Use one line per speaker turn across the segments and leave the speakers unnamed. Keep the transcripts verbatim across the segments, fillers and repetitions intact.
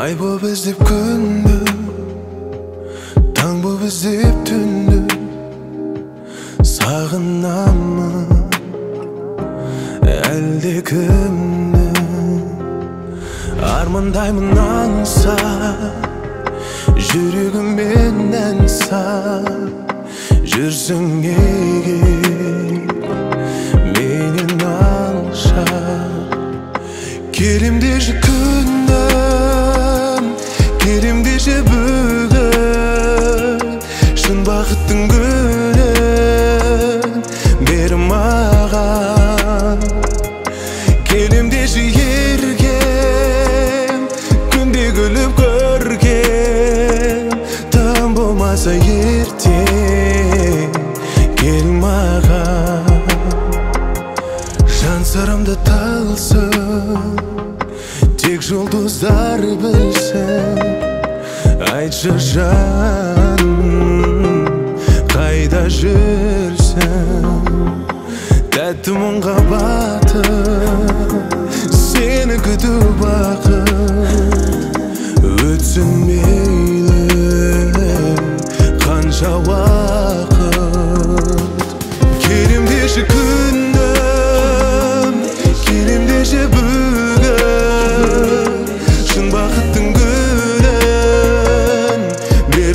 Ай боп іздеп күнді, таң боп іздеп түнді, сағынамын әлде кімді. Армандаймын аңса, жүрегіммен ән сап, жүрсің неге менен алшақ. Келем деші күнім, келем деші бүгін, шын бақыттың гүлін бер маған. Келем деші ергем, күнде күліп көргем, тым болмаса ертең кел маған. Жан сырымды тылсым тек жұлдыздар білсін. Айтшы жаным, қайда жүрсің? Тәтті мұңға батып, сені күту бақыт. Өтсін мейлі қанша уақыт. Келем деші күнім, келем деші бүгін, шын бақыттың гүлін бер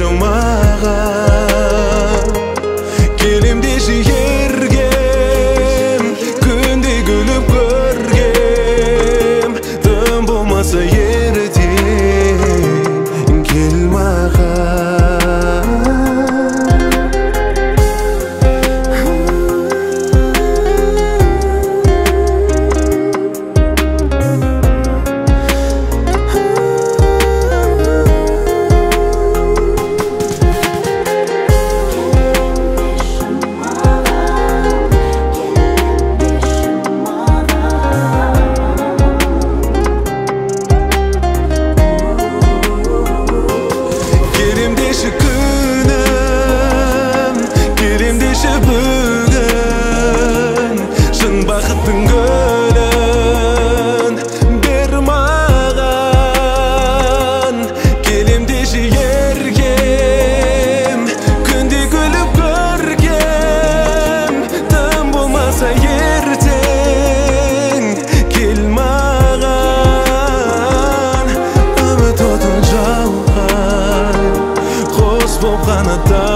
маған. Келем деші ергем, күнде күліп көргем, тым болмаса ертең кел маған. Бүгін шын бақыттың гүлін бер маған. Келем деші ергем, күнде күліп көргем, тым болмаса ертең кел маған. Үміт отын жалған, қос боп қанаттан